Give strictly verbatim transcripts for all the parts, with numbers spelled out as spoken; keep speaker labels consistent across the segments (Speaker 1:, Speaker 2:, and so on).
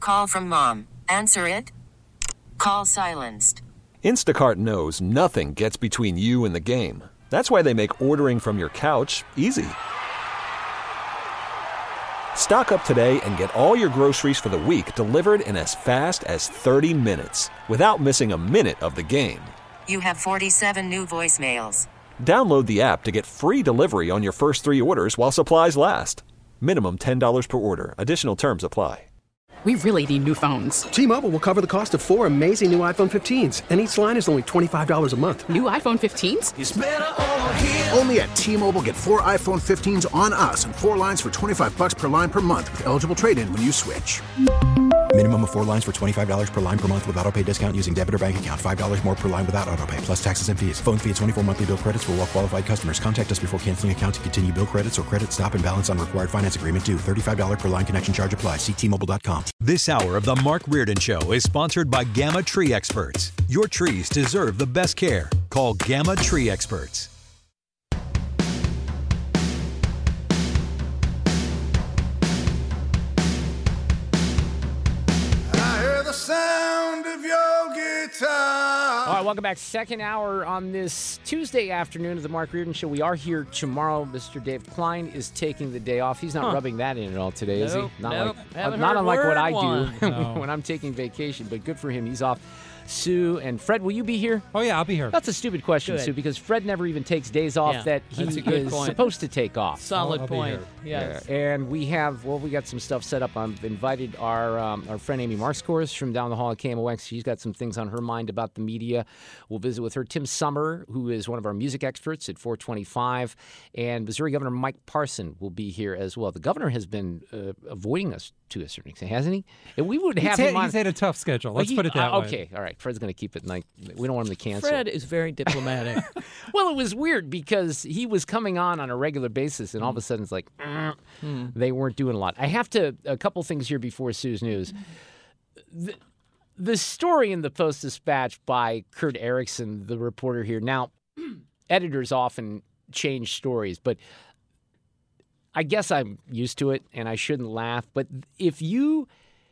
Speaker 1: Call from mom. Answer it. Call silenced.
Speaker 2: Instacart knows nothing gets between you and the game. That's why they make ordering from your couch easy. Stock up today and get all your groceries for the week delivered in as fast as thirty minutes without missing a minute of the game.
Speaker 1: You have forty-seven new voicemails.
Speaker 2: Download the app to get free delivery on your first three orders while supplies last. Minimum ten dollars per order. Additional terms apply.
Speaker 3: We really need new phones.
Speaker 4: T-Mobile will cover the cost of four amazing new iPhone fifteens, and each line is only twenty-five dollars a month.
Speaker 3: New iPhone fifteens?
Speaker 5: It's better over here. Only at T-Mobile, get four iPhone fifteens on us and four lines for twenty-five bucks per line per month with eligible trade-in when you switch.
Speaker 6: Minimum of four lines for twenty-five dollars per line per month with autopay discount using debit or bank account. five dollars more per line without autopay, plus taxes and fees. Phone fee at twenty-four monthly bill credits for well-qualified customers. Contact us before canceling account to continue bill credits or credit stop and balance on required finance agreement due. thirty-five dollars per line connection charge applies. See T Mobile dot com.
Speaker 7: This hour of the Mark Reardon Show is sponsored by Gamma Tree Experts. Your trees deserve the best care. Call Gamma Tree Experts.
Speaker 8: Sound of your guitar.
Speaker 9: All right, welcome back. Second hour on this Tuesday afternoon of the Mark Reardon Show. We are here tomorrow. Mister Dave Klein is taking the day off. He's not huh. rubbing that in at all today,
Speaker 10: nope,
Speaker 9: is he? Not
Speaker 10: nope.
Speaker 9: like uh, not unlike what I
Speaker 10: one.
Speaker 9: do
Speaker 10: no.
Speaker 9: when I'm taking vacation, but good for him. He's off. Sue and Fred, will you be here?
Speaker 10: Oh, yeah, I'll be here.
Speaker 9: That's a stupid question,
Speaker 10: good.
Speaker 9: Sue, because Fred never even takes days off
Speaker 10: yeah,
Speaker 9: that he is
Speaker 10: point.
Speaker 9: supposed to take off.
Speaker 10: Solid
Speaker 9: I'll,
Speaker 10: point. Yes.
Speaker 9: Yeah. And we have, well, we got some stuff set up. I've invited our um, our friend Amy Marskors from down the hall at K M O X. She's got some things on her mind about the media. We'll visit with her. Tim Summer, who is one of our music experts at four twenty-five. And Missouri Governor Mike Parson will be here as well. The governor has been uh, avoiding us to a certain extent, hasn't he? And we would have
Speaker 11: he's
Speaker 9: him
Speaker 11: had,
Speaker 9: on.
Speaker 11: He's had a tough schedule. Let's
Speaker 9: he,
Speaker 11: put it that
Speaker 9: uh,
Speaker 11: way.
Speaker 9: Okay, all right. Fred's going to keep it nice. We don't want him to cancel.
Speaker 10: Fred is very diplomatic.
Speaker 9: Well, it was weird because he was coming on on a regular basis, and all of a sudden it's like, mm, mm. they weren't doing a lot. I have to, a couple things here before Sue's news. The, the story in the Post-Dispatch by Kurt Erickson, the reporter here. Now, editors often change stories, but I guess I'm used to it, and I shouldn't laugh. But if you...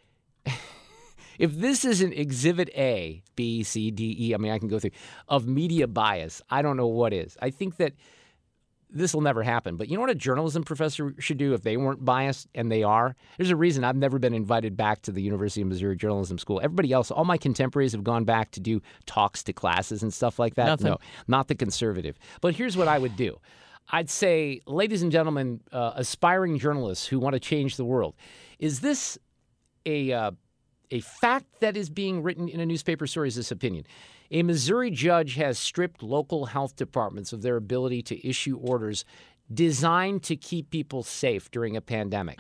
Speaker 9: If this isn't Exhibit A, B, C, D, E, I mean, I can go through, of media bias, I don't know what is. I think that this will never happen. But you know what a journalism professor should do if they weren't biased, and they are? There's a reason I've never been invited back to the University of Missouri Journalism School. Everybody else, all my contemporaries have gone back to do talks to classes and stuff like that.
Speaker 10: Nothing.
Speaker 9: No, not the conservative. But here's what I would do. I'd say, ladies and gentlemen, uh, aspiring journalists who want to change the world, is this a... Uh, A fact that is being written in a newspaper story is this opinion. A Missouri judge has stripped local health departments of their ability to issue orders designed to keep people safe during a pandemic.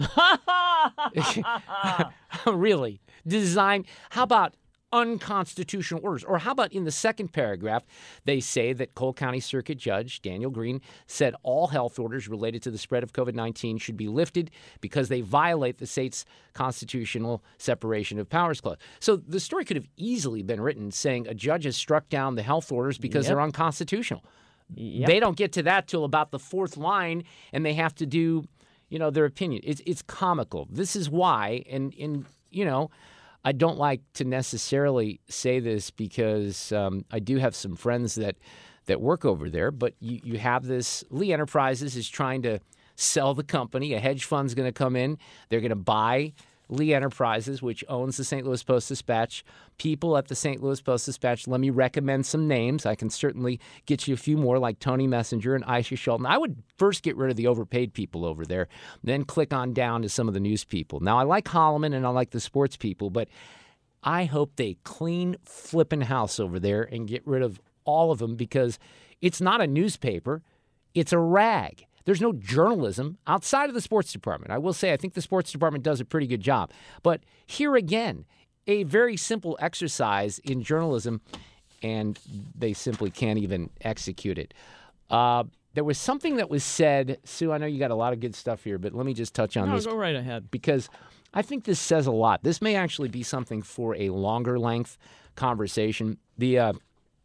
Speaker 9: Really? Designed? How about unconstitutional orders? Or how about in the second paragraph, they say that Cole County Circuit Judge Daniel Green said all health orders related to the spread of COVID nineteen should be lifted because they violate the state's constitutional separation of powers clause. So the story could have easily been written saying a judge has struck down the health orders because yep. they're unconstitutional. Yep. They don't get to that till about the fourth line, and they have to do, you know, their opinion. It's it's comical. This is why, and and you know, I don't like to necessarily say this because um, I do have some friends that that work over there, but you, you have this, Lee Enterprises is trying to sell the company. A hedge fund's going to come in. They're going to buy Lee Enterprises, which owns the Saint Louis Post-Dispatch. People at the Saint Louis Post-Dispatch, let me recommend some names. I can certainly get you a few more, like Tony Messenger and Aisha Schulten. I would first get rid of the overpaid people over there, then click on down to some of the news people. Now, I like Holloman and I like the sports people, but I hope they clean flipping house over there and get rid of all of them because it's not a newspaper. It's a rag. There's no journalism outside of the sports department. I will say I think the sports department does a pretty good job. But here again, a very simple exercise in journalism, and they simply can't even execute it. Uh, there was something that was said. Sue, I know you got a lot of good stuff here, but let me just touch on
Speaker 10: no,
Speaker 9: this.
Speaker 10: Go right ahead.
Speaker 9: Because I think this says a lot. This may actually be something for a longer length conversation. The uh,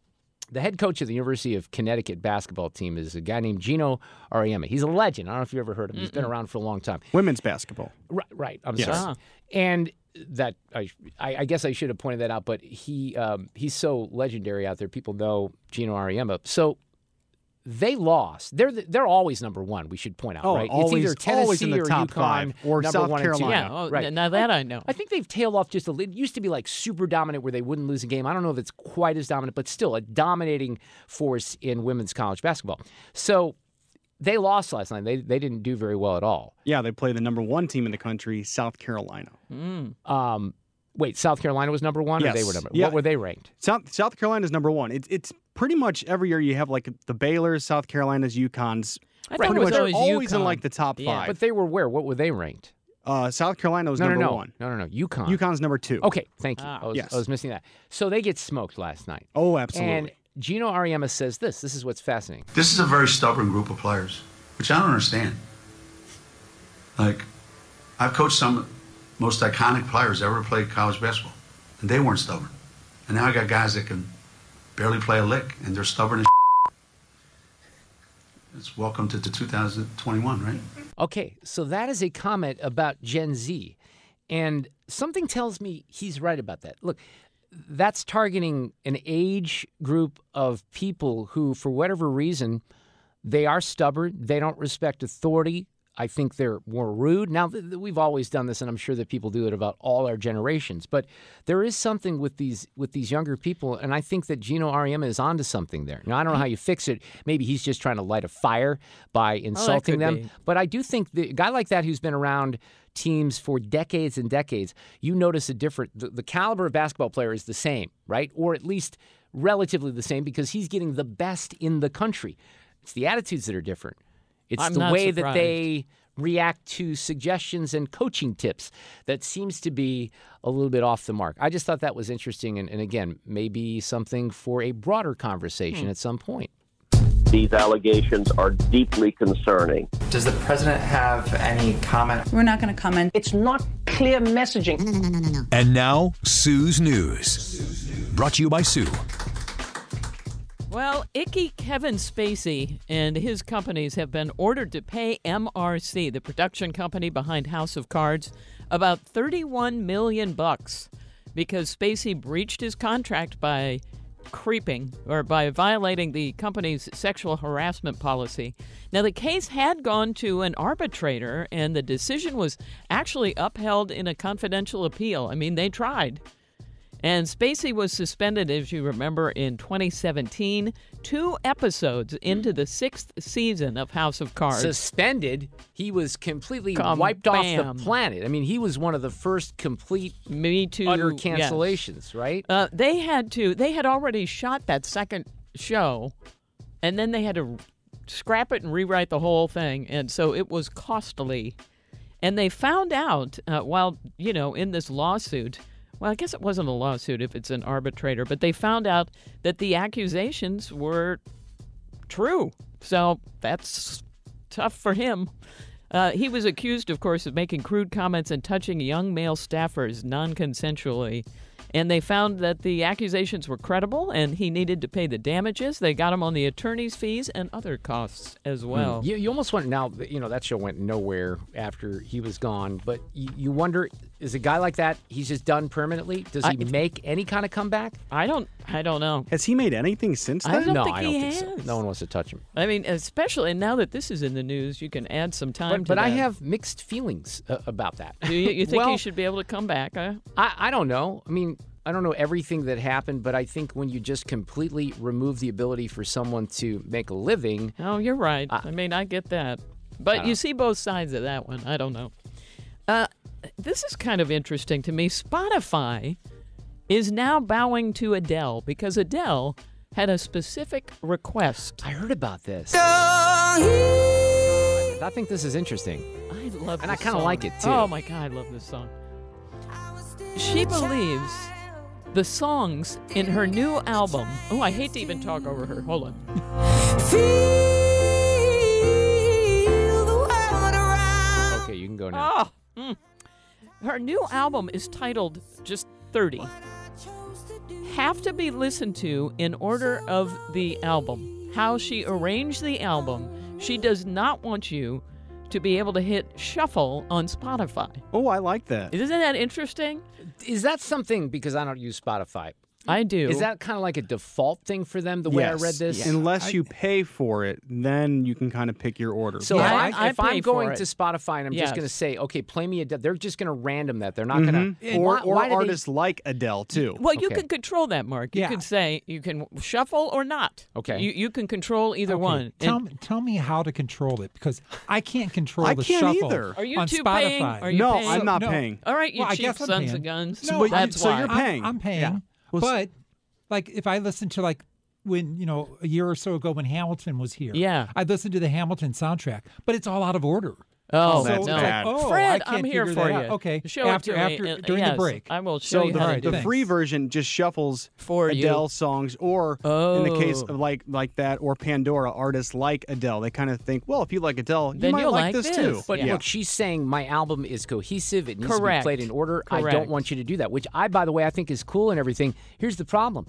Speaker 9: The head coach of the University of Connecticut basketball team is a guy named Gino Auriemma. He's a legend. I don't know if you ever heard of him. He's
Speaker 11: Mm-mm.
Speaker 9: been around for a long time.
Speaker 11: Women's basketball.
Speaker 9: Right, right. I'm
Speaker 11: Yes.
Speaker 9: sorry.
Speaker 11: Ah.
Speaker 9: And that I, I I guess I should have pointed that out, but he um, he's so legendary out there. People know Gino Auriemma. So they lost. They're the, they're always number one. We should point out,
Speaker 11: Oh,
Speaker 9: right?
Speaker 11: always-
Speaker 9: it's either Tennessee
Speaker 11: always in the
Speaker 9: or
Speaker 11: top
Speaker 9: UConn,
Speaker 11: five, or
Speaker 9: number
Speaker 11: South
Speaker 9: one and two.
Speaker 11: Carolina.
Speaker 10: Yeah, oh,
Speaker 9: right.
Speaker 10: now that I know.
Speaker 9: I think they've tailed off just a little. It used to be like super dominant where they wouldn't lose a game. I don't know if it's quite as dominant, but still a dominating force in women's college basketball. So they lost last night. They they didn't do very well at all.
Speaker 11: Yeah, they play the number one team in the country, South Carolina.
Speaker 9: Um, wait, South Carolina was number one,
Speaker 11: Yes.
Speaker 9: or they were number?
Speaker 11: Yeah.
Speaker 9: What were they ranked?
Speaker 11: South South Carolina's number one. It's it's pretty much every year you have like the Baylor's, South Carolina's, UConn's.
Speaker 10: I
Speaker 11: pretty
Speaker 10: thought it was
Speaker 11: much
Speaker 10: always
Speaker 11: always in
Speaker 10: UConn.
Speaker 11: like the top
Speaker 10: Yeah.
Speaker 11: five.
Speaker 9: But they were where? What were they ranked?
Speaker 11: uh, South Carolina was
Speaker 9: no,
Speaker 11: number
Speaker 9: no, no,
Speaker 11: one.
Speaker 9: no, no, no. UConn.
Speaker 11: UConn's number two.
Speaker 9: Okay, thank you.
Speaker 10: Ah.
Speaker 9: I was,
Speaker 11: Yes.
Speaker 9: I was missing that. So they get smoked last night.
Speaker 11: Oh, absolutely.
Speaker 9: And Gino Auriemma says this. This is what's fascinating.
Speaker 8: This is a very stubborn group of players, which I don't understand. Like, I've coached some of the most iconic players ever played college basketball, and they weren't stubborn. And now I got guys that can barely play a lick, and they're stubborn as It's welcome to the two thousand twenty-one, right?
Speaker 9: Okay, so that is a comment about Gen Z. And something tells me he's right about that. Look, that's targeting an age group of people who, for whatever reason, they are stubborn. They don't respect authority. I think they're more rude. Now, th- th- we've always done this, and I'm sure that people do it about all our generations. But there is something with these with these younger people, and I think that Gino Auriemma is onto something there. Now, I don't know how you fix it. Maybe he's just trying to light a fire by insulting
Speaker 10: could
Speaker 9: them.
Speaker 10: be.
Speaker 9: But I do think the a guy like that who's been around teams for decades and decades, you notice a different, the, the caliber of basketball player is the same, right? Or at least relatively the same because he's getting the best in the country. It's the attitudes that are different. It's
Speaker 10: I'm
Speaker 9: the
Speaker 10: not
Speaker 9: way that
Speaker 10: surprised.
Speaker 9: they react to suggestions and coaching tips that seems to be a little bit off the mark. I just thought that was interesting. And, and again, maybe something for a broader conversation
Speaker 10: Hmm.
Speaker 9: at some point.
Speaker 12: These allegations are deeply concerning.
Speaker 13: Does the president have any comment?
Speaker 14: We're not going to comment. It's not clear messaging.
Speaker 15: No, no, no, no, no, no.
Speaker 7: And now, Sue's News. Brought to you by Sue.
Speaker 10: Well, icky Kevin Spacey and his companies have been ordered to pay M R C, the production company behind House of Cards, about thirty-one million bucks because Spacey breached his contract by creeping or by violating the company's sexual harassment policy. Now, the case had gone to an arbitrator, and the decision was actually upheld in a confidential appeal. I mean, they tried. And Spacey was suspended, as you remember, in twenty seventeen, two episodes into the sixth season of House of Cards.
Speaker 9: Suspended? He was completely
Speaker 10: Come
Speaker 9: wiped off
Speaker 10: bam.
Speaker 9: the planet. I mean, he was one of the first complete
Speaker 10: Me Too,
Speaker 9: utter
Speaker 10: yes.
Speaker 9: cancellations, right?
Speaker 10: Uh, they had to. They had already shot that second show, and then they had to scrap it and rewrite the whole thing, and so it was costly. And they found out uh, while you know in this lawsuit. Well, I guess it wasn't a lawsuit if it's an arbitrator, but they found out that the accusations were true. So that's tough for him. Uh, he was accused, of course, of making crude comments and touching young male staffers non-consensually. And they found that the accusations were credible and he needed to pay the damages. They got him on the attorney's fees and other costs as well.
Speaker 9: Mm. You, you almost went, now, you know, that show went nowhere after he was gone. But you, you wonder, is a guy like that, he's just done permanently? Does he
Speaker 10: I-
Speaker 9: make any kind of comeback?
Speaker 10: I don't I don't know.
Speaker 11: Has he made anything since
Speaker 10: I
Speaker 11: then?
Speaker 10: don't
Speaker 9: no,
Speaker 10: think
Speaker 9: I don't
Speaker 10: he
Speaker 9: think so.
Speaker 10: has.
Speaker 9: No one wants to touch him.
Speaker 10: I mean, especially now that this is in the news, you can add some time
Speaker 9: But,
Speaker 10: to
Speaker 9: but I
Speaker 10: that.
Speaker 9: have mixed feelings uh, about that.
Speaker 10: Do you, you think
Speaker 9: well,
Speaker 10: he should be able to come back? Huh?
Speaker 9: I, I don't know. I mean, I don't know everything that happened, but I think when you just completely remove the ability for someone to make a living.
Speaker 10: Oh, you're right. I, I mean, I get that. But you see both sides of that one. I don't know. Uh, this is kind of interesting to me. Spotify is now bowing to Adele because Adele had a specific request.
Speaker 9: I heard about this. I think this is interesting.
Speaker 10: I love
Speaker 9: And I
Speaker 10: this
Speaker 9: kind of
Speaker 10: song.
Speaker 9: like it, too.
Speaker 10: Oh, my God, I love this song. She believes the songs in her new album. Oh, I hate to even talk over her. Hold on.
Speaker 9: Okay, you can go now.
Speaker 10: Oh, mm. Her new album is titled just thirty. have to be listened to in order of the album, how she arranged the album. She does not want you to be able to hit shuffle on Spotify.
Speaker 11: Oh, I like that.
Speaker 10: Isn't that interesting?
Speaker 9: Is that something, because I don't use Spotify,
Speaker 10: I do.
Speaker 9: Is that kind of like a default thing for them, the way I read this?
Speaker 11: Yes. Unless I, you pay for it, then you can kind of pick your order.
Speaker 9: So
Speaker 10: yeah,
Speaker 9: if,
Speaker 10: I,
Speaker 9: I, if
Speaker 10: I
Speaker 9: I'm going
Speaker 10: it.
Speaker 9: to Spotify and I'm
Speaker 10: yes.
Speaker 9: just going to say, okay, play me a, they're just going to random that. They're not
Speaker 11: mm-hmm.
Speaker 9: going to.
Speaker 11: Or,
Speaker 9: why,
Speaker 11: or
Speaker 9: why
Speaker 11: artists
Speaker 9: they...
Speaker 11: like Adele, too.
Speaker 10: Well, you
Speaker 9: okay.
Speaker 10: can control that, Mark. You
Speaker 15: yeah.
Speaker 10: can say, you can shuffle or not.
Speaker 9: Okay.
Speaker 10: You, you can control either
Speaker 15: okay.
Speaker 10: one.
Speaker 15: Tell,
Speaker 10: and,
Speaker 15: me, tell me how to control it, because I can't control
Speaker 11: I
Speaker 15: the
Speaker 11: can't
Speaker 15: shuffle
Speaker 11: either.
Speaker 10: Are you
Speaker 15: on
Speaker 10: two
Speaker 15: Spotify.
Speaker 10: paying? Are you
Speaker 11: no,
Speaker 10: paying?
Speaker 11: I'm not
Speaker 15: no.
Speaker 11: paying.
Speaker 10: All right, you
Speaker 15: well, I
Speaker 10: cheap
Speaker 15: guess I'm
Speaker 10: sons
Speaker 15: paying.
Speaker 10: of guns.
Speaker 15: No,
Speaker 10: That's
Speaker 11: so
Speaker 10: why.
Speaker 11: you're paying.
Speaker 15: I'm, I'm paying.
Speaker 11: Yeah. Well,
Speaker 15: but like if I listen to like when, you know, a year or so ago when Hamilton was here.
Speaker 10: Yeah.
Speaker 15: I listened to the Hamilton soundtrack, but it's all out of order.
Speaker 10: Oh,
Speaker 11: so
Speaker 10: that's
Speaker 11: no.
Speaker 10: bad.
Speaker 15: Oh,
Speaker 10: Fred,
Speaker 15: I can't
Speaker 10: I'm here
Speaker 15: figure
Speaker 10: for
Speaker 15: that
Speaker 10: you.
Speaker 15: out. Okay.
Speaker 10: Show
Speaker 15: after,
Speaker 10: it to
Speaker 15: after,
Speaker 10: me.
Speaker 15: during
Speaker 10: yes,
Speaker 15: the break.
Speaker 10: I will show
Speaker 11: So
Speaker 10: you
Speaker 11: the,
Speaker 10: how to
Speaker 11: the
Speaker 10: do it.
Speaker 11: free version just shuffles
Speaker 10: For you.
Speaker 11: Adele songs, or
Speaker 10: Oh.
Speaker 11: in the case of like like that, or Pandora, artists like Adele. They kind of think, well, if you like Adele, you
Speaker 10: Then
Speaker 11: might
Speaker 10: you'll
Speaker 11: like,
Speaker 10: like
Speaker 11: this,
Speaker 10: this.
Speaker 11: too.
Speaker 9: But
Speaker 10: Yeah.
Speaker 9: look, she's saying my album is cohesive. It needs
Speaker 10: Correct.
Speaker 9: to be played in order. I
Speaker 10: Correct.
Speaker 9: don't want you to do that, which I, by the way, I think is cool and everything. Here's the problem.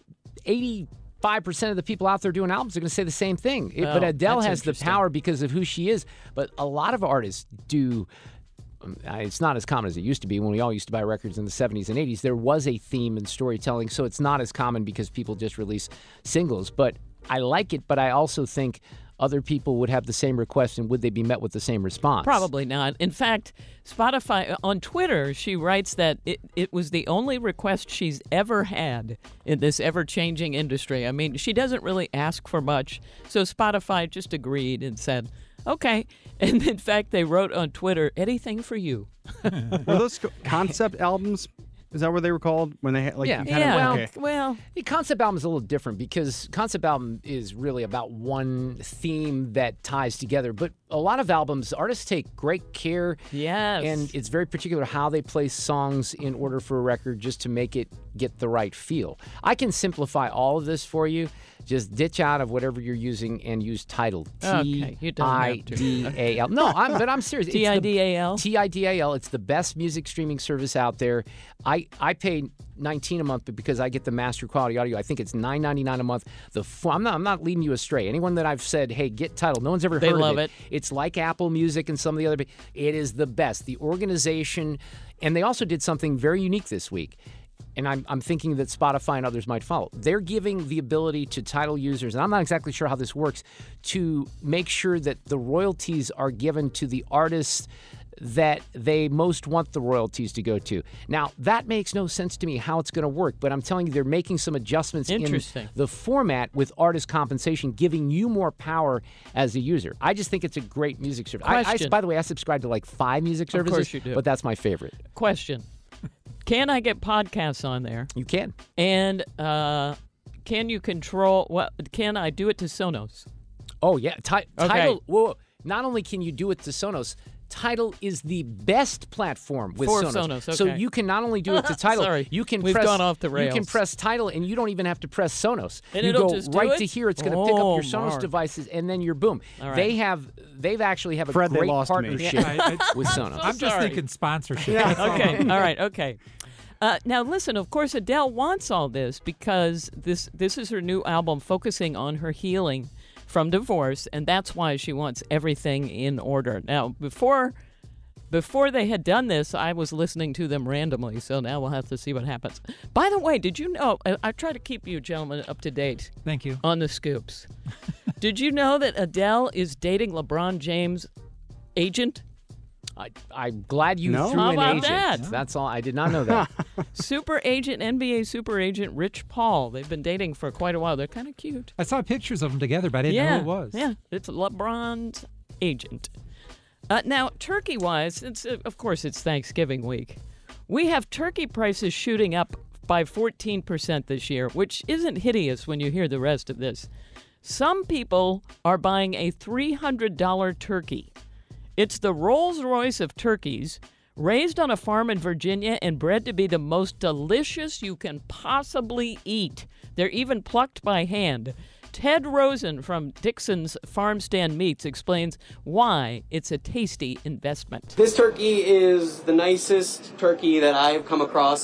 Speaker 9: eighty-five percent of the people out there doing albums are going to say the same thing. It-
Speaker 10: Oh,
Speaker 9: but Adele
Speaker 10: that's
Speaker 9: has the
Speaker 10: interesting.
Speaker 9: power because of who she is. But a lot of artists do. um, It's not as common as it used to be when we all used to buy records in the seventies and eighties. There was a theme in storytelling, so it's not as common because people just release singles. But I like it, but I also think other people would have the same request, and would they be met with the same response?
Speaker 10: Probably not. In fact, Spotify, on Twitter, she writes that it, it was the only request she's ever had in this ever-changing industry. I mean, she doesn't really ask for much, so Spotify just agreed and said, okay. And in fact, they wrote on Twitter, anything for you.
Speaker 11: Were those co- concept albums? Is that what they were called when they had like?
Speaker 9: Yeah.
Speaker 11: you kinda,
Speaker 10: Yeah.
Speaker 9: Well,
Speaker 11: okay.
Speaker 10: Well,
Speaker 9: the concept album is a little different because concept album is really about one theme that ties together. But a lot of albums, artists take great care.
Speaker 10: yes.
Speaker 9: And it's very particular how they place songs in order for a record just to make it get the right feel. I can simplify all of this for you. Just ditch out of whatever you're using and use Tidal.
Speaker 10: Okay, you
Speaker 9: T
Speaker 10: don't
Speaker 9: I
Speaker 10: have to.
Speaker 9: D A L. No, I'm, but I'm serious. It's the-
Speaker 10: T I D A L?
Speaker 9: T I D A L. It's the best music streaming service out there. I, I pay nineteen dollars a month, but because I get the master quality audio, I think it's nine ninety-nine a month. The f- I'm not I'm not leading you astray. Anyone that I've said, hey, get Tidal, no one's ever
Speaker 10: They
Speaker 9: heard
Speaker 10: love
Speaker 9: of
Speaker 10: it.
Speaker 9: it. It's like Apple Music and some of the other. It is the best. The organization, and they also did something very unique this week. And I'm, I'm thinking that Spotify and others might follow. They're giving the ability to Tidal users, and I'm not exactly sure how this works, to make sure that the royalties are given to the artists that they most want the royalties to go to. Now, that makes no sense to me how it's going to work, but I'm telling you they're making some adjustments in
Speaker 10: Interesting.
Speaker 9: the format with artist compensation, giving you more power as a user. I just think it's a great music service. I, I,
Speaker 10: Question.
Speaker 9: by the way, I subscribe to like five music
Speaker 10: Of
Speaker 9: services,
Speaker 10: course you do.
Speaker 9: but that's my favorite.
Speaker 10: Question. Can I get podcasts on there?
Speaker 9: You can.
Speaker 10: And uh, can you control, what? Can I do it to Sonos?
Speaker 9: Oh, yeah. Ti-
Speaker 10: Okay.
Speaker 9: Tidal, whoa, whoa. Not only can you do it to Sonos, Tidal is the best platform with
Speaker 10: For
Speaker 9: Sonos.
Speaker 10: Sonos,
Speaker 9: So
Speaker 10: okay.
Speaker 9: you can not only do it to Tidal,
Speaker 10: Sorry.
Speaker 9: you can
Speaker 10: We've
Speaker 9: press,
Speaker 10: gone off the
Speaker 9: You can
Speaker 10: rails.
Speaker 9: press Tidal, and you don't even have to press Sonos.
Speaker 10: And
Speaker 9: you
Speaker 10: it'll
Speaker 9: go
Speaker 10: just do
Speaker 9: right
Speaker 10: it?
Speaker 9: to here. It's going to pick up
Speaker 10: Oh,
Speaker 9: your Sonos
Speaker 10: Mark.
Speaker 9: devices, and then you're boom.
Speaker 10: All right.
Speaker 9: They have, they've actually have a
Speaker 11: Fred, they
Speaker 9: great
Speaker 11: lost me.
Speaker 9: partnership
Speaker 15: Yeah, I- I-
Speaker 9: with Sonos.
Speaker 15: I'm just
Speaker 10: sorry.
Speaker 15: thinking sponsorship. That's all.
Speaker 10: Okay, all right, okay. Uh, now listen, of course Adele wants all this because this this is her new album focusing on her healing from divorce, and that's why she wants everything in order. Now, before before they had done this, I was listening to them randomly, so now we'll have to see what happens. By the way, did you know, I, I try to keep you gentlemen up to date
Speaker 15: Thank you.
Speaker 10: on the scoops. Did you know that Adele is dating LeBron James' agent?
Speaker 9: I, I'm glad you
Speaker 11: No?
Speaker 9: threw
Speaker 10: How
Speaker 9: in
Speaker 10: about
Speaker 9: agent.
Speaker 10: that?
Speaker 9: That's all. I did not know that.
Speaker 10: Super agent, N B A super agent Rich Paul. They've been dating for quite a while. They're kind of cute.
Speaker 15: I saw pictures of them together, but I didn't
Speaker 10: yeah,
Speaker 15: know who it was.
Speaker 10: Yeah, it's LeBron's agent. Uh, now, turkey-wise, it's, uh, of course, it's Thanksgiving week. We have turkey prices shooting up by fourteen percent this year, which isn't hideous when you hear the rest of this. Some people are buying a three hundred dollars turkey. It's the Rolls-Royce of turkeys, raised on a farm in Virginia and bred to be the most delicious you can possibly eat. They're even plucked by hand. Ted Rosen from Dixon's Farm Stand Meats explains why it's a tasty investment.
Speaker 16: This turkey is the nicest turkey that I've come across.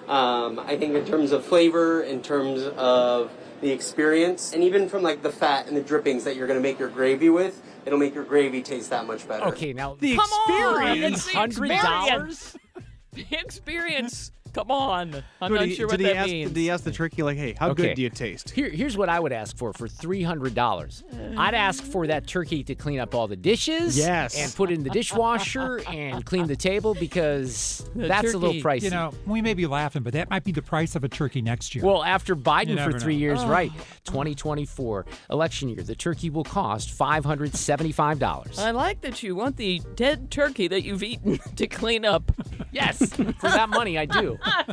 Speaker 16: Um, I think in terms of flavor, in terms of the experience, and even from like the fat and the drippings that you're going to make your gravy with, it'll make your gravy taste that much better.
Speaker 9: Okay, now
Speaker 10: the
Speaker 9: come
Speaker 10: experience,
Speaker 9: on, hundred dollars.
Speaker 10: The experience. Come on. I'm
Speaker 11: Did
Speaker 10: not
Speaker 11: he-
Speaker 10: sure
Speaker 11: did
Speaker 10: what
Speaker 11: he
Speaker 10: that
Speaker 11: ask,
Speaker 10: means.
Speaker 11: Did he ask the tricky, like, hey, how
Speaker 9: Okay.
Speaker 11: good do you taste?
Speaker 9: Here, here's what I would ask for for three hundred dollars. I'd ask for that turkey to clean up all the dishes.
Speaker 11: Yes.
Speaker 9: And put it in the dishwasher and clean the table because
Speaker 15: The
Speaker 9: that's a little
Speaker 15: turkey,
Speaker 9: pricey.
Speaker 15: You know, we may be laughing, but that might be the price of a turkey next year.
Speaker 9: Well, after
Speaker 15: You
Speaker 9: Biden
Speaker 15: never
Speaker 9: for three
Speaker 15: know.
Speaker 9: years,
Speaker 15: Oh.
Speaker 9: right? twenty twenty-four election year, the turkey will cost five hundred seventy-five dollars.
Speaker 10: I like that you want the dead turkey that you've eaten to clean up.
Speaker 9: Yes, for that money, I do.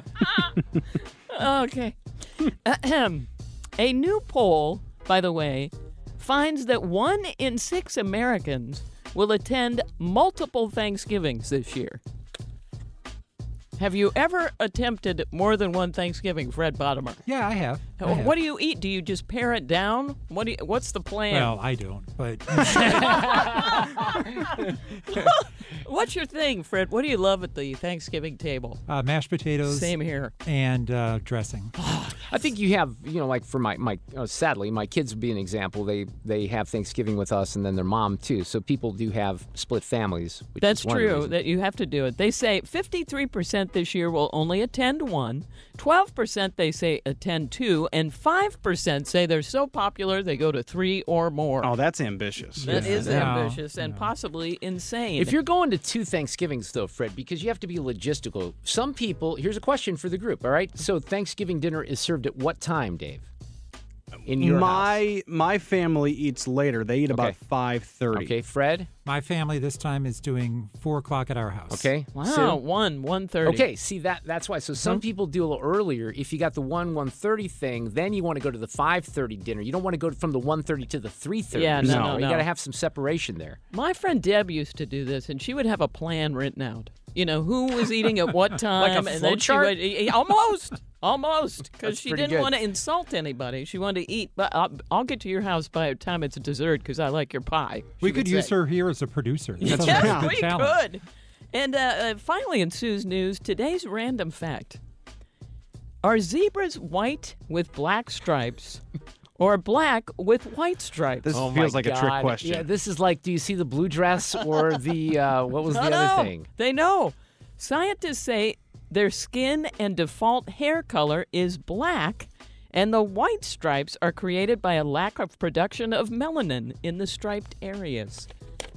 Speaker 10: Okay. Ahem. A new poll, by the way, finds that one in six Americans will attend multiple Thanksgivings this year. Have you ever attempted more than one Thanksgiving, Fred Bottomer?
Speaker 15: Yeah, I have. I
Speaker 10: What
Speaker 15: have.
Speaker 10: do you eat? Do you just pare it down? What do you, what's the plan?
Speaker 15: Well, I don't, but
Speaker 10: What's your thing, Fred? What do you love at the Thanksgiving table?
Speaker 15: uh, mashed potatoes.
Speaker 10: Same here.
Speaker 15: And uh, dressing.
Speaker 9: I think you have, you know, like for my, my uh, sadly, my kids would be an example. They they have Thanksgiving with us and then their mom too. So people do have split families. Which
Speaker 10: That's
Speaker 9: is one of the
Speaker 10: true,
Speaker 9: reasons.
Speaker 10: that you have to do it. They say fifty-three percent this year will only attend one, twelve percent they say attend two, and five percent say they're so popular they go to three or more.
Speaker 11: Oh, that's ambitious.
Speaker 10: That is
Speaker 15: No,
Speaker 10: ambitious and possibly insane.
Speaker 9: If you're going to two Thanksgivings, though, Fred, because you have to be logistical. Some people, here's a question for the group, all right? So Thanksgiving dinner is served at what time, Dave? In your house.
Speaker 11: my my family eats later. They eat about
Speaker 9: Okay.
Speaker 11: five thirty.
Speaker 9: Okay, Fred?
Speaker 15: My family this time is doing four o'clock at our house.
Speaker 9: Okay.
Speaker 10: Wow,
Speaker 9: Sue?
Speaker 10: one, one thirty.
Speaker 9: Okay, see that that's why. So some people do a little earlier. If you got the one one thirty thing, then you want to go to the five thirty dinner. You don't want to go from the one thirty to the three thirty.
Speaker 10: Yeah, no, no,
Speaker 9: You
Speaker 10: no.
Speaker 9: got to have some separation there.
Speaker 10: My friend Deb used to do this, and she would have a plan written out. You know, who was eating at what time.
Speaker 9: Like a
Speaker 10: and
Speaker 9: flow
Speaker 10: then she
Speaker 9: chart?
Speaker 10: would, e- almost, almost, because
Speaker 9: That's
Speaker 10: she
Speaker 9: pretty
Speaker 10: didn't
Speaker 9: good.
Speaker 10: want to insult anybody. She wanted to eat. But I'll, I'll get to your house by the time it's a dessert because I like your pie.
Speaker 15: We
Speaker 10: she
Speaker 15: could
Speaker 10: would
Speaker 15: use
Speaker 10: say.
Speaker 15: her here as a producer. That sounds like a
Speaker 10: Yes,
Speaker 15: good
Speaker 10: we
Speaker 15: challenge.
Speaker 10: could. And uh, uh, finally, in Sue's news, today's random fact. Are zebras white with black stripes or black with white stripes?
Speaker 11: This
Speaker 9: Oh
Speaker 11: feels
Speaker 9: my
Speaker 11: like a trick
Speaker 9: God.
Speaker 11: question.
Speaker 9: Yeah, this is like, do you see the blue dress or the uh, what was the
Speaker 10: No,
Speaker 9: other
Speaker 10: no,
Speaker 9: thing?
Speaker 10: They know. Scientists say their skin and default hair color is black, and the white stripes are created by a lack of production of melanin in the striped areas.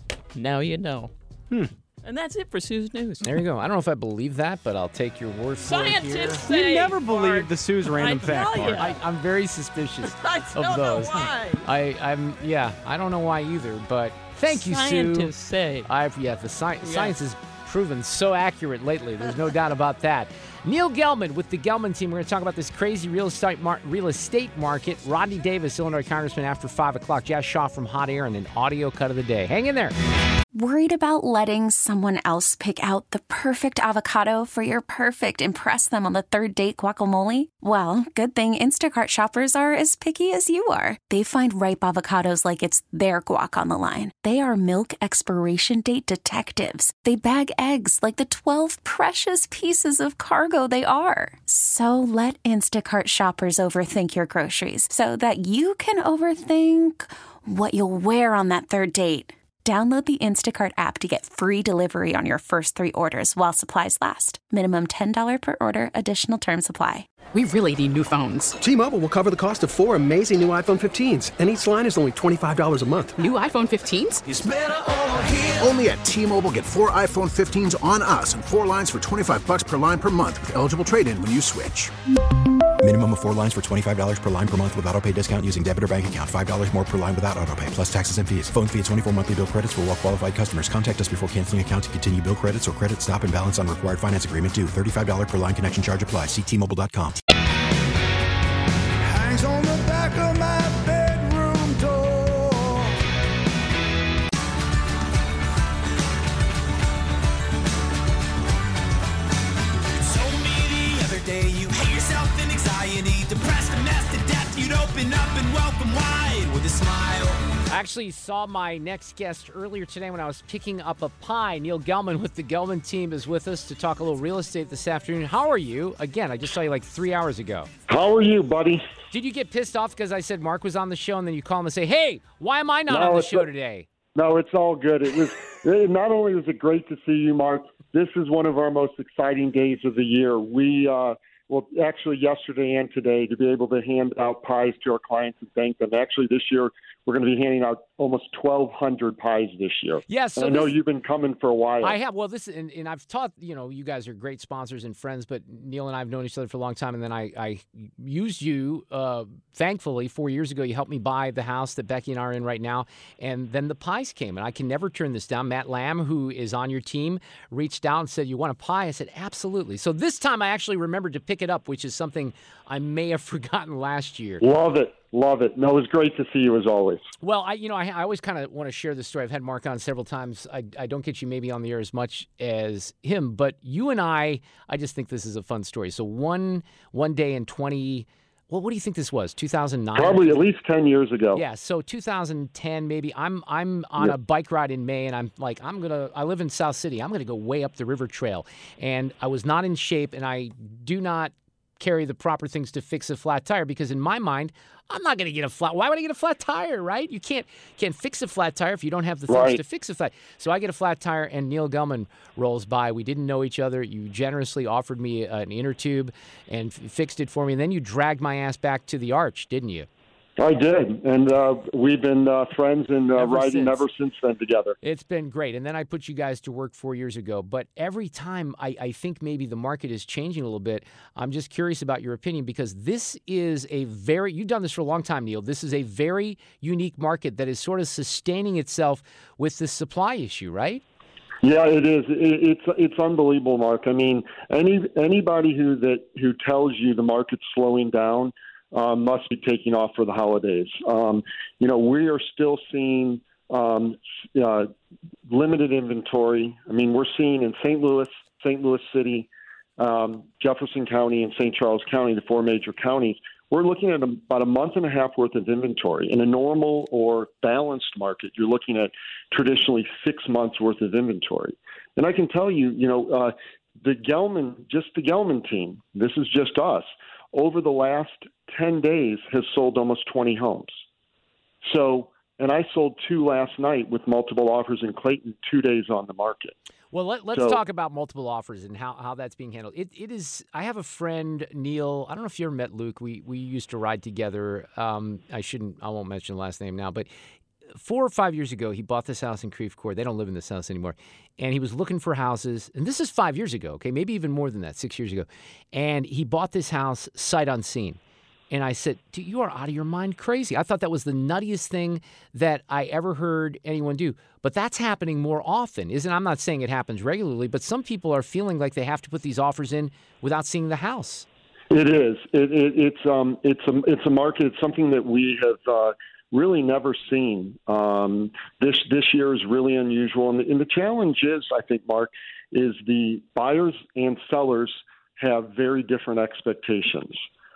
Speaker 10: Now you know.
Speaker 11: Hmm.
Speaker 10: And that's it for Sue's News.
Speaker 9: There you go. I don't know if I believe that, but I'll take your word for it here.
Speaker 10: Scientists
Speaker 11: You
Speaker 10: say,
Speaker 11: never believe
Speaker 10: Mark,
Speaker 11: the Sue's random
Speaker 10: I
Speaker 11: fact,
Speaker 10: tell
Speaker 11: Mark.
Speaker 10: ya.
Speaker 9: I, I'm very suspicious
Speaker 10: I
Speaker 9: of
Speaker 10: don't know
Speaker 9: those.
Speaker 10: why.
Speaker 9: I, I'm yeah. I don't know why either, but thank you, Sue.
Speaker 10: Scientists say.
Speaker 9: I've yeah. The sci-
Speaker 10: Yeah.
Speaker 9: science has proven so accurate lately. There's no doubt about that. Neil Gelman with the Gelman team. We're going to talk about this crazy real estate mar- real estate market. Rodney Davis, Illinois Congressman, after five o'clock. Jazz Shaw from Hot Air, and an audio cut of the day. Hang in there.
Speaker 17: Worried about letting someone else pick out the perfect avocado for your perfect impress them on the third date guacamole? Well, good thing Instacart shoppers are as picky as you are. They find ripe avocados like it's their guac on the line. They are milk expiration date detectives. They bag eggs like the twelve precious pieces of cargo they are. So let Instacart shoppers overthink your groceries so that you can overthink what you'll wear on that third date. Download the Instacart app to get free delivery on your first three orders while supplies last. Minimum ten dollars per order. Additional terms apply.
Speaker 3: We really need new phones.
Speaker 4: T-Mobile will cover the cost of four amazing new iPhone fifteens, and each line is only twenty-five dollars a month.
Speaker 3: New iPhone fifteens?
Speaker 5: It's better over here. Only at T-Mobile, get four iPhone fifteens on us and four lines for twenty-five bucks per line per month with eligible trade-in when you switch.
Speaker 6: Minimum of four lines for twenty-five dollars per line per month with auto pay discount using debit or bank account. five dollars more per line without auto pay, plus taxes and fees. Phone fee at twenty-four monthly bill credits for well-qualified customers. Contact us before canceling account to continue bill credits or credit stop and balance on required finance agreement due. thirty-five dollars per line connection charge applies. See T Mobile dot com.
Speaker 18: Hangs on the back of my bedroom door. You told me the other day you hate yourself in anxiety, depressed and messed to death. You'd open up and welcome wide with a smile.
Speaker 9: I actually saw my next guest earlier today when I was picking up a pie. Neil Gelman with the Gelman team is with us to talk a little real estate this afternoon. How are you? Again, I just saw you like three hours ago.
Speaker 19: How are you, buddy?
Speaker 9: Did you get pissed off because I said Mark was on the show and then you call him and say, hey, why am I not
Speaker 19: no,
Speaker 9: on the show
Speaker 19: a,
Speaker 9: today?
Speaker 19: No, it's all good. It was it, not only was it great to see you, Mark, this is one of our most exciting days of the year. We, uh, well, actually yesterday and today, to be able to hand out pies to our clients and thank them. Actually, this year, we're going to be handing out almost twelve hundred pies this year.
Speaker 9: Yes,
Speaker 19: yeah, so I know this, you've been coming for a while.
Speaker 9: I have. Well, this and, and I've taught, you know, you guys are great sponsors and friends, but Neil and I have known each other for a long time. And then I, I used you, uh, thankfully, four years ago. You helped me buy the house that Becky and I are in right now. And then the pies came, and I can never turn this down. Matt Lamb, who is on your team, reached out and said, you want a pie? I said, absolutely. So this time I actually remembered to pick it up, which is something I may have forgotten last year.
Speaker 19: Love it. Love it. No, it was great to see you as always.
Speaker 9: Well, I, you know, I, I always kind of want to share this story. I've had Mark on several times. I, I don't get you maybe on the air as much as him, but you and I, I just think this is a fun story. So one one day in twenty, well, what do you think this was? two thousand nine?
Speaker 19: Probably at least ten years ago.
Speaker 9: Yeah. So two thousand ten, maybe. I'm I'm on
Speaker 19: yeah.
Speaker 9: a bike ride in May, and I'm like, I'm gonna. I live in South City. I'm gonna go way up the river trail, and I was not in shape, and I do not carry the proper things to fix a flat tire because in my mind, I'm not going to get a flat. Why would I get a flat tire, right? You can't can't fix a flat tire if you don't have the things
Speaker 19: right.
Speaker 9: to fix a flat. So I get a flat tire, and Neil Gelman rolls by. We didn't know each other. You generously offered me an inner tube and f- fixed it for me, and then you dragged my ass back to the Arch, didn't you?
Speaker 19: I did, and uh, we've been uh, friends and uh,
Speaker 9: ever
Speaker 19: riding
Speaker 9: since.
Speaker 19: ever since then together.
Speaker 9: It's been great, and then I put you guys to work four years ago. But every time I, I think maybe the market is changing a little bit. I'm just curious about your opinion because this is a very, you've done this for a long time, Neil. This is a very unique market that is sort of sustaining itself with the supply issue, right?
Speaker 19: Yeah, it is. It, it's it's unbelievable, Mark. I mean, any anybody who that who tells you the market's slowing down Um, must be taking off for the holidays. Um, you know, we are still seeing um, uh, limited inventory. I mean, we're seeing in Saint Louis, Saint Louis City, um, Jefferson County, and Saint Charles County, the four major counties, we're looking at about a month and a half worth of inventory. In a normal or balanced market, you're looking at traditionally six months worth of inventory. And I can tell you, you know, uh, the Gelman, just the Gelman team, this is just us, over the last ten days has sold almost twenty homes. So, and I sold two last night with multiple offers in Clayton, two days on the market.
Speaker 9: Well, let, let's
Speaker 19: so,
Speaker 9: talk about multiple offers and how, how that's being handled. It It is, I have a friend, Neil, I don't know if you ever met Luke. We, we used to ride together. Um, I shouldn't, I won't mention the last name now, but four or five years ago, he bought this house in Creve Coeur. They don't live in this house anymore. And he was looking for houses. And this is five years ago, okay? Maybe even more than that, six years ago. And he bought this house sight unseen. And I said, dude, you are out of your mind crazy. I thought that was the nuttiest thing that I ever heard anyone do. But that's happening more often, isn't it? I'm not saying it happens regularly, but some people are feeling like they have to put these offers in without seeing the house.
Speaker 19: It is. It, it, it's um, it's a it's a market. It's something that we have uh, really never seen. Um, this this year is really unusual, and the, and the challenge is, I think, Mark, is the buyers and sellers have very different expectations.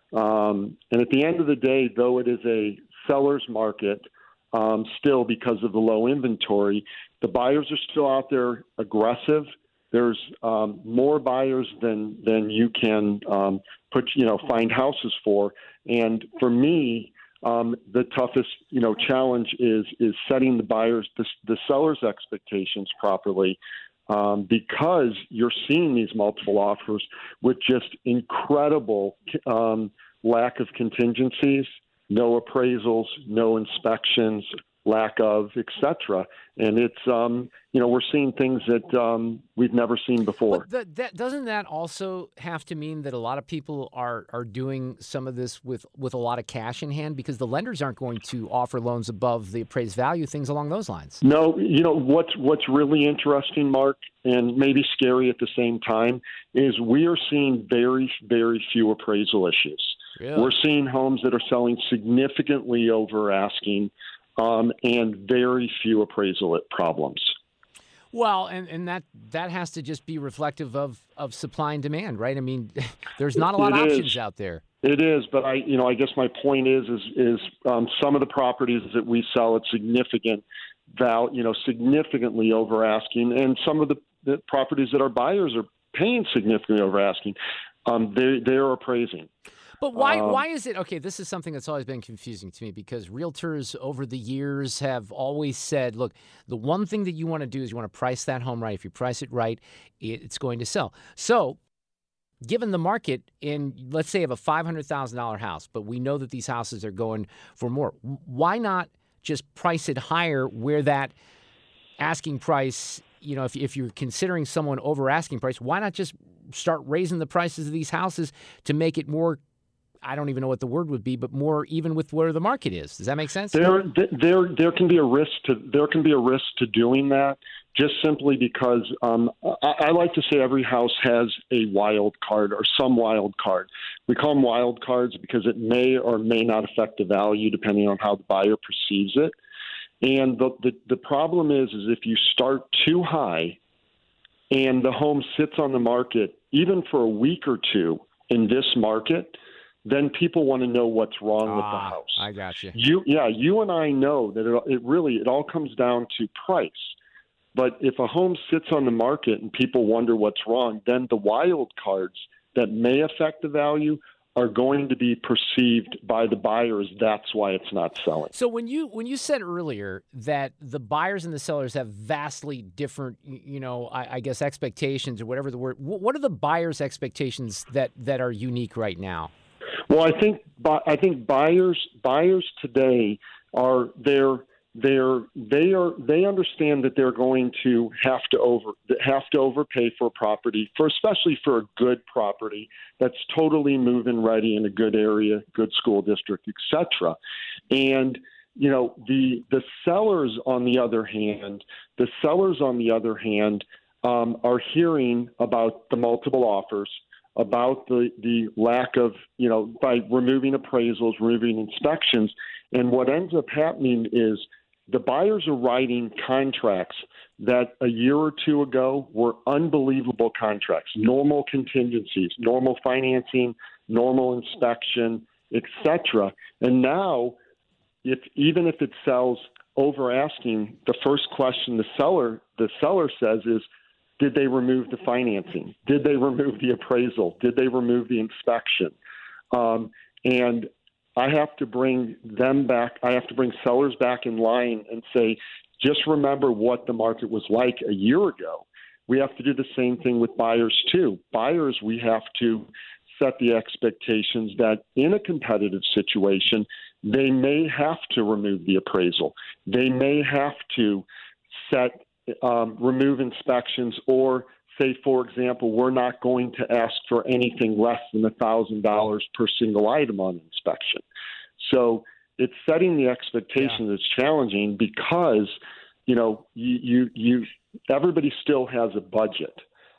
Speaker 19: Um, and at the end of the day, though it is a seller's market, um, still because of the low inventory, the buyers are still out there aggressive. There's um, more buyers than than you can um, put, you know, find houses for. And for me, um, the toughest, you know, challenge is is setting the buyers, the, the sellers' expectations properly. Um, because you're seeing these multiple offers with just incredible um, lack of contingencies, no appraisals, no inspections, lack of, et cetera. And it's, um, you know, we're seeing things that um, we've never seen before.
Speaker 9: But the, that, doesn't that also have to mean that a lot of people are are doing some of this with, with a lot of cash in hand because the lenders aren't going to offer loans above the appraised value, things along those lines?
Speaker 19: No, you know, what's, what's really interesting, Mark, and maybe scary at the same time, is we are seeing very, very few appraisal issues.
Speaker 9: Really?
Speaker 19: We're seeing homes that are selling significantly over asking, Um, and very few appraisal problems.
Speaker 9: Well, and, and that, that has to just be reflective of, of supply and demand, right? I mean, there's not a lot of
Speaker 19: It
Speaker 9: options
Speaker 19: is.
Speaker 9: out there.
Speaker 19: It is, but I, you know, I guess my point is, is, is um, some of the properties that we sell at significant val, you know, significantly over asking, and some of the, the properties that our buyers are paying significantly over asking, um, they they are appraising.
Speaker 9: But why
Speaker 19: Um,
Speaker 9: why is it okay? This is something that's always been confusing to me because realtors over the years have always said, look, the one thing that you want to do is you want to price that home right. If you price it right, it, it's going to sell. So given the market in, let's say, of a five hundred thousand dollars house, but we know that these houses are going for more, why not just price it higher where that asking price, you know, if, if you're considering someone over asking price, why not just start raising the prices of these houses to make it more, I don't even know what the word would be, but more even with where the market is? Does that make sense?
Speaker 19: There, there, there can be a risk to there can be a risk to doing that, just simply because um, I, I like to say every house has a wild card or some wild card. We call them wild cards because it may or may not affect the value depending on how the buyer perceives it. And the the, the problem is, is if you start too high, and the home sits on the market even for a week or two in this market, then people want to know what's wrong
Speaker 9: ah,
Speaker 19: with the house.
Speaker 9: I got you.
Speaker 19: You, yeah, you and I know that it, it really it all comes down to price. But if a home sits on the market and people wonder what's wrong, then the wild cards that may affect the value are going to be perceived by the buyers. That's why it's not selling.
Speaker 9: So when you when you said earlier that the buyers and the sellers have vastly different, you know, I, I guess expectations or whatever the word, what are the buyers' expectations that, that are unique right now?
Speaker 19: Well, I think I think buyers buyers today are they're they're they are they understand that they're going to have to over have to overpay for a property, for especially for a good property that's totally move-in ready in a good area, good school district, et cetera. And you know, the the sellers on the other hand, the sellers on the other hand um, are hearing about the multiple offers, about the, the lack of, you know, by removing appraisals, removing inspections. And what ends up happening is the buyers are writing contracts that a year or two ago were unbelievable contracts, normal contingencies, normal financing, normal inspection, et cetera. And now, if even if it sells over asking, the first question the seller the seller says is, did they remove the financing? Did they remove the appraisal? Did they remove the inspection? Um, and I have to bring them back. I have to bring sellers back in line and say, just remember what the market was like a year ago. We have to do the same thing with buyers too. Buyers, we have to set the expectations that in a competitive situation, they may have to remove the appraisal. They may have to set Um, remove inspections, or say, for example, we're not going to ask for anything less than one thousand dollars per single item on inspection. So it's setting the expectation that's challenging because, you know, you, you, you everybody still has a budget.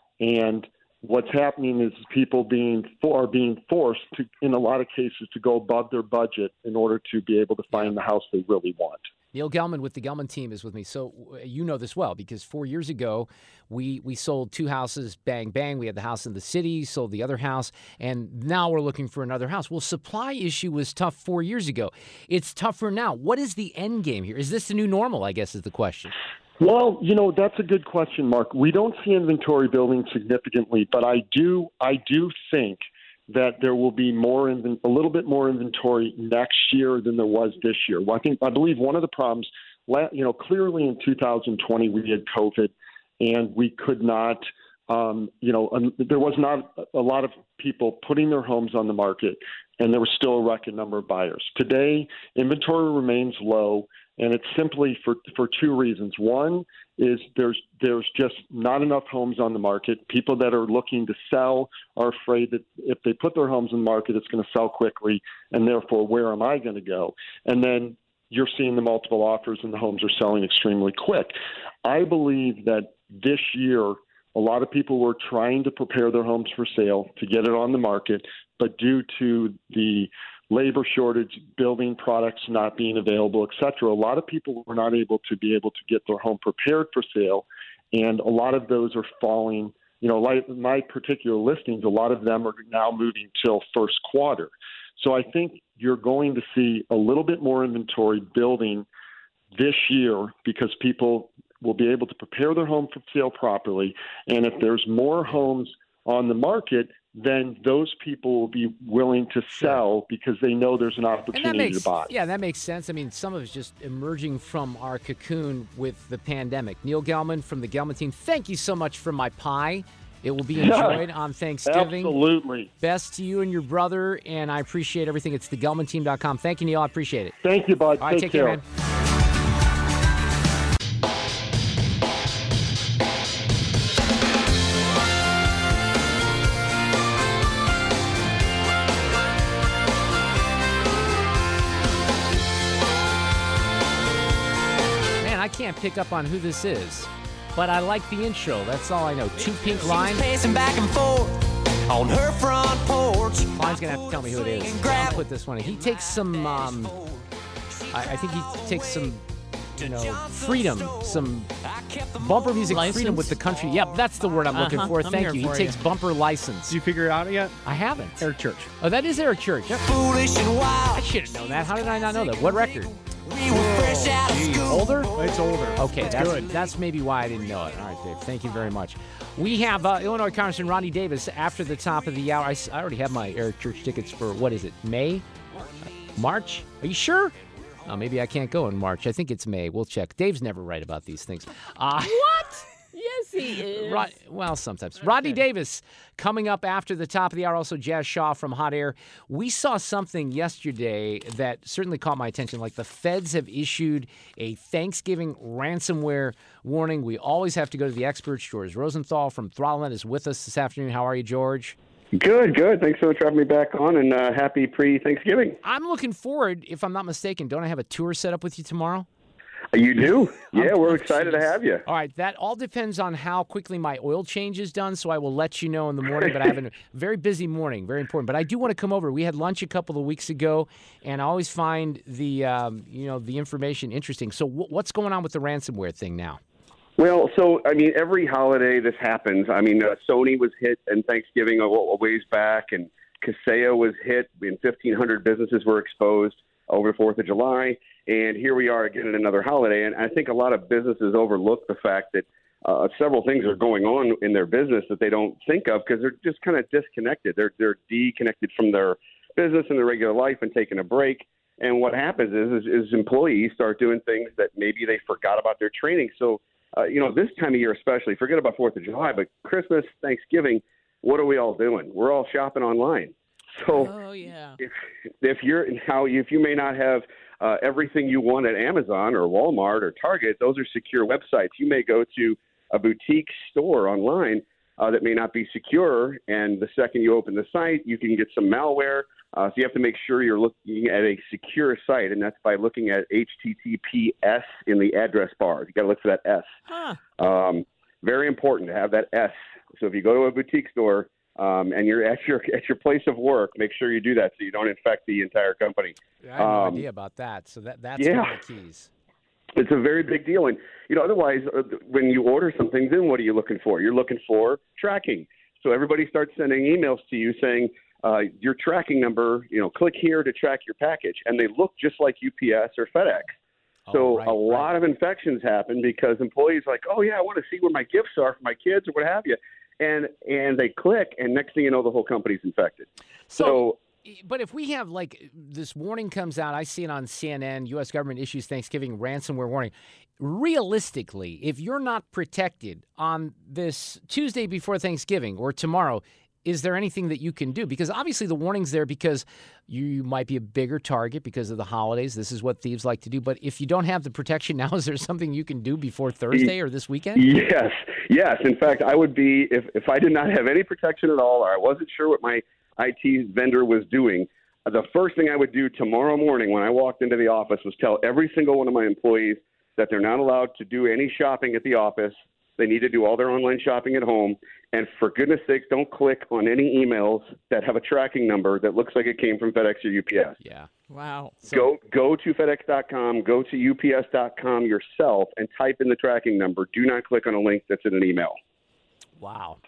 Speaker 19: And what's happening is people being for, are being forced to, in a lot of cases, to go above their budget in order to be able to find the house they really want.
Speaker 9: Neil Gelman with the Gelman team is with me. So you know this well because four years ago, we we sold two houses, bang, bang. We had the house in the city, sold the other house, and now we're looking for another house. Well, supply issue was tough four years ago. It's tougher now. What is the end game here? Is this the new normal, I guess, is the question.
Speaker 19: Well, you know, that's a good question, Mark. We don't see inventory building significantly, but I do I do think that there will be more, a little bit more inventory next year than there was this year. Well, I think, I believe one of the problems, you know, clearly in two thousand twenty we had COVID, and we could not, um, you know, there was not a lot of people putting their homes on the market, and there was still a record number of buyers. Today, inventory remains low, and it's simply for for two reasons. One is there's there's just not enough homes on the market. People that are looking to sell are afraid that if they put their homes in the market, it's going to sell quickly, and therefore, where am I going to go? And then you're seeing the multiple offers, and the homes are selling extremely quick. I believe that this year, a lot of people were trying to prepare their homes for sale to get it on the market, but due to the labor shortage, building products not being available, et cetera, a lot of people were not able to be able to get their home prepared for sale, and a lot of those are falling, you know, like my particular listings, a lot of them are now moving till first quarter. So I think you're going to see a little bit more inventory building this year because people will be able to prepare their home for sale properly. And if there's more homes on the market, then those people will be willing to sell because they know there's an opportunity
Speaker 9: makes,
Speaker 19: to buy.
Speaker 9: Yeah, that makes sense. I mean, some of it's just emerging from our cocoon with the pandemic. Neil Gelman from the Gelman team, thank you so much for my pie. It will be enjoyed on Thanksgiving.
Speaker 19: Absolutely.
Speaker 9: Best to you and your brother, and I appreciate everything. It's the gelman team dot com. Thank you, Neil. I appreciate it.
Speaker 19: Thank you, bud.
Speaker 9: All right, take,
Speaker 19: take
Speaker 9: care,
Speaker 19: care,
Speaker 9: man. I can't pick up on who this is, but I like the intro. That's all I know. Two Pink Line.
Speaker 18: Pacing back and forth on her front porch.
Speaker 9: Klein's gonna have to tell me who it is. I'll put this one in. He takes some. Um, I, I think he takes some, you know, freedom, some bumper music
Speaker 10: License?
Speaker 9: freedom with the country. Yep, that's the word I'm looking
Speaker 10: Uh-huh.
Speaker 9: for.
Speaker 10: I'm
Speaker 9: Thank
Speaker 10: here
Speaker 9: you. He
Speaker 10: for
Speaker 9: takes
Speaker 10: you.
Speaker 9: bumper license.
Speaker 11: Did you figure it out yet?
Speaker 9: I haven't.
Speaker 11: Eric Church.
Speaker 9: Oh, that is Eric Church.
Speaker 18: Foolish and wild.
Speaker 9: I should have known that. How did I not know that? What record?
Speaker 18: We were fresh out of school.
Speaker 9: Older?
Speaker 11: It's older.
Speaker 9: Okay,
Speaker 11: it's
Speaker 9: that's,
Speaker 11: good.
Speaker 9: that's maybe why I didn't know it. All right, Dave. Thank you very much. We have uh, Illinois Congressman Ronnie Davis after the top of the hour. I, s- I already have my Eric Church tickets for, what is it, May? March? Are you sure? Oh, maybe I can't go in March. I think it's May. We'll check. Dave's never right about these things. Uh,
Speaker 10: What? Yes, he is.
Speaker 9: Rod, well, sometimes. Rodney Davis coming up after the top of the hour. Also, Jazz Shaw from Hot Air. We saw something yesterday that certainly caught my attention. Like the feds have issued a Thanksgiving ransomware warning. We always have to go to the experts. George Rosenthal from ThrottleNet is with us this afternoon. How are you, George?
Speaker 20: Good, good. Thanks so much for having me back on, and uh, happy pre-Thanksgiving.
Speaker 9: I'm looking forward, if I'm not mistaken. Don't I have a tour set up with you tomorrow?
Speaker 20: You do? Yeah, we're excited to have you.
Speaker 9: All right, that all depends on how quickly my oil change is done, so I will let you know in the morning, but I have a very busy morning, very important. But I do want to come over. We had lunch a couple of weeks ago, and I always find the, um, you know, the information interesting. So w- what's going on with the ransomware thing now?
Speaker 20: Well, so, I mean, every holiday this happens. I mean, uh, Sony was hit in Thanksgiving a, a ways back, and Kaseya was hit, and fifteen hundred businesses were exposed over the fourth of July. And here we are again at another holiday. And I think a lot of businesses overlook the fact that uh, several things are going on in their business that they don't think of because they're just kind of disconnected. They're they're deconnected from their business and their regular life and taking a break. And what happens is, is, is employees start doing things that maybe they forgot about their training. So, uh, you know, this time of year especially, forget about fourth of July, but Christmas, Thanksgiving, what are we all doing? We're all shopping online. So
Speaker 10: oh, yeah.
Speaker 20: if, if you're now, if you may not have uh, everything you want at Amazon or Walmart or Target, those are secure websites. You may go to a boutique store online uh, that may not be secure, and the second you open the site, you can get some malware. Uh, so you have to make sure you're looking at a secure site, and that's by looking at H T T P S in the address bar. You got to look for that S.
Speaker 10: Huh.
Speaker 20: Um, very important to have that S. So if you go to a boutique store, Um, and you're at your at your place of work, make sure you do that so you don't infect the entire company.
Speaker 9: I have no
Speaker 20: Um,
Speaker 9: idea about that. So that that's
Speaker 20: yeah.
Speaker 9: one of the keys.
Speaker 20: It's a very big deal. And, you know, otherwise, uh, when you order something, then what are you looking for? You're looking for tracking. So everybody starts sending emails to you saying, uh, your tracking number, you know, click here to track your package. And they look just like U P S or FedEx. So
Speaker 9: Oh, right,
Speaker 20: a lot
Speaker 9: right.
Speaker 20: of infections happen because employees are like, oh, yeah, I want to see where my gifts are for my kids or what have you. And and they click, and next thing you know, the whole company's infected. So,
Speaker 9: So, but if we have, like, this warning comes out, I see it on C N N, U S government issues Thanksgiving ransomware warning. Realistically, if you're not protected on this Tuesday before Thanksgiving or tomorrow, is there anything that you can do? Because obviously the warning's there because you might be a bigger target because of the holidays. This is what thieves like to do. But if you don't have the protection now, is there something you can do before Thursday or this weekend?
Speaker 20: Yes, yes. In fact, I would be, if, if I did not have any protection at all or I wasn't sure what my I T vendor was doing, the first thing I would do tomorrow morning when I walked into the office was tell every single one of my employees that they're not allowed to do any shopping at the office. They need to do all their online shopping at home. And for goodness sakes, don't click on any emails that have a tracking number that looks like it came from FedEx or U P S.
Speaker 9: Yeah.
Speaker 10: Wow.
Speaker 9: So,
Speaker 20: Go go to FedEx dot com, go to U P S dot com yourself, and type in the tracking number. Do not click on a link that's in an email.
Speaker 9: wow.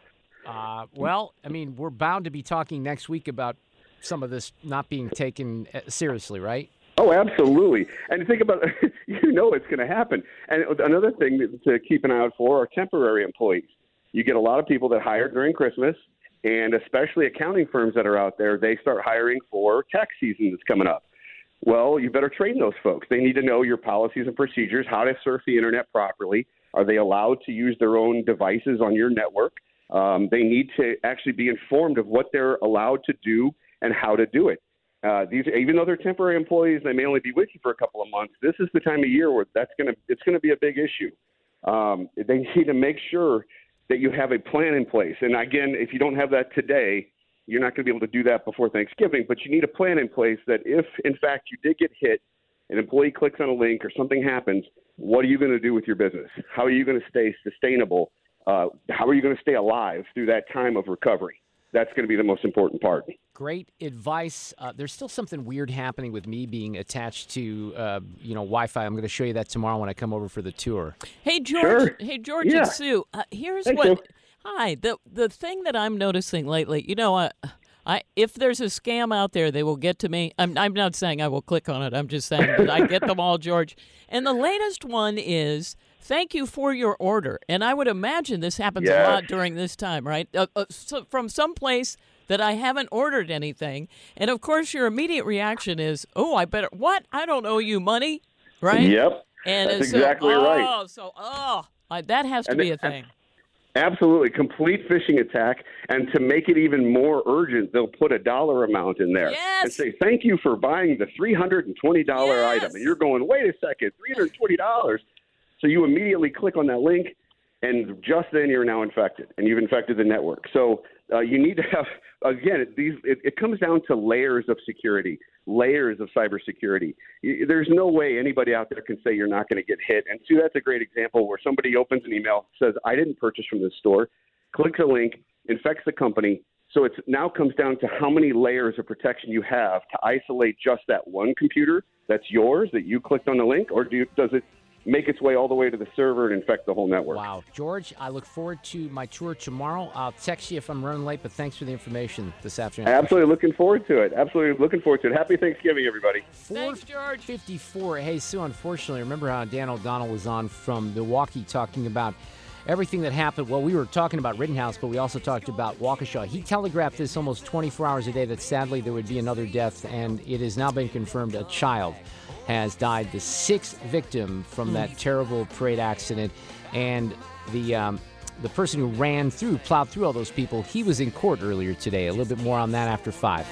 Speaker 9: Uh, well, I mean, we're bound to be talking next week about some of this not being taken seriously, right?
Speaker 20: Oh, absolutely. And think about, you know it's going to happen. And another thing to keep an eye out for are temporary employees. You get a lot of people that hire during Christmas, and especially accounting firms that are out there, they start hiring for tax season that's coming up. Well, you better train those folks. They need to know your policies and procedures, how to surf the internet properly. Are they allowed to use their own devices on your network? Um, they need to actually be informed of what they're allowed to do and how to do it. Uh, these, even though they're temporary employees, they may only be with you for a couple of months. This is the time of year where that's going to it's going to be a big issue. Um, they need to make sure that you have a plan in place. And again, if you don't have that today, you're not going to be able to do that before Thanksgiving. But you need a plan in place that if, in fact, you did get hit, an employee clicks on a link or something happens, what are you going to do with your business? How are you going to stay sustainable? Uh, how are you going to stay alive through that time of recovery? That's going to be the most important part.
Speaker 9: Great advice. Uh, there's still something weird happening with me being attached to, uh, you know, Wi-Fi. I'm going to show you that tomorrow when I come over for the tour.
Speaker 10: Hey, George.
Speaker 9: Sure.
Speaker 10: Hey, George
Speaker 9: Yeah.
Speaker 10: and Sue. Uh, here's
Speaker 9: Thank
Speaker 10: what.
Speaker 9: you.
Speaker 10: Hi. The the thing that I'm noticing lately, you know, uh, I if there's a scam out there, they will get to me. I'm I'm not saying I will click on it. I'm just saying that I get them all, George. And the latest one is, thank you for your order. And I would imagine this happens
Speaker 20: Yes.
Speaker 10: a lot during this time, right? Uh, uh, so from some place that I haven't ordered anything. And, of course, your immediate reaction is, oh, I better, what? I don't owe you money, right?
Speaker 20: Yep.
Speaker 10: And
Speaker 20: That's
Speaker 10: so,
Speaker 20: exactly
Speaker 10: oh,
Speaker 20: right.
Speaker 10: so, oh, I, that has to
Speaker 20: And
Speaker 10: be
Speaker 20: it-
Speaker 10: a thing.
Speaker 20: Absolutely. Complete phishing attack. And to make it even more urgent, they'll put a dollar amount in there and say, thank you for buying the three hundred twenty dollars item. And you're going, wait a second, three hundred twenty dollars. So you immediately click on that link, and just then you're now infected, and you've infected the network. So uh, you need to have, again, it, these, it, it comes down to layers of security, layers of cybersecurity. You, there's no way anybody out there can say you're not going to get hit. And Sue, that's a great example where somebody opens an email, says, I didn't purchase from this store, clicks a link, infects the company. So it now comes down to how many layers of protection you have to isolate just that one computer that's yours, that you clicked on the link, or do you, does it make its way all the way to the server and infect the whole network?
Speaker 9: Wow. George, I look forward to my tour tomorrow. I'll text you if I'm running late, but thanks for the information this afternoon.
Speaker 20: Absolutely looking forward to it. Absolutely looking forward to it. Happy Thanksgiving, everybody.
Speaker 10: Thanks, George.
Speaker 9: fifty-four. Hey, Sue, unfortunately, remember how Dan O'Donnell was on from Milwaukee talking about everything that happened? Well, we were talking about Rittenhouse, but we also talked about Waukesha. He telegraphed this almost twenty-four hours a day that sadly there would be another death, and it has now been confirmed a child has died, the sixth victim from that terrible parade accident. And the um, the person who ran through, plowed through all those people, he was in court earlier today. A little bit more on that after five.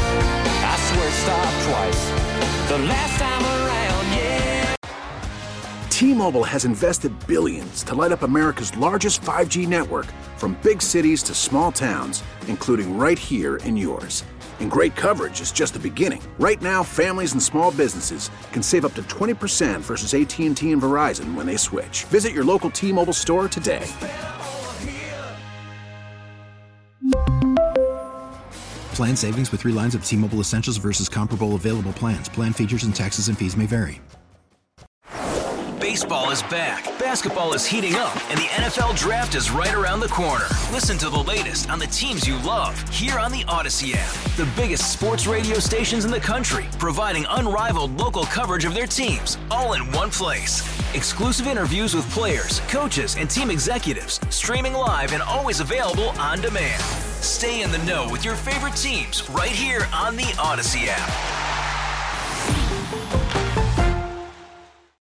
Speaker 18: I swear stop twice. The last time around, yeah.
Speaker 5: T-Mobile has invested billions to light up America's largest five G network, from big cities to small towns, including right here in yours. And great coverage is just the beginning. Right now, families and small businesses can save up to twenty percent versus A T and T and Verizon when they switch. Visit your local T-Mobile store today.
Speaker 6: Plan savings with three lines of T-Mobile Essentials versus comparable available plans. Plan features and taxes and fees may vary.
Speaker 21: Baseball is back, basketball is heating up, and the N F L Draft is right around the corner. Listen to the latest on the teams you love here on the Odyssey app. The biggest sports radio stations in the country, providing unrivaled local coverage of their teams, all in one place. Exclusive interviews with players, coaches, and team executives, streaming live and always available on demand. Stay in the know with your favorite teams right here on the Odyssey app.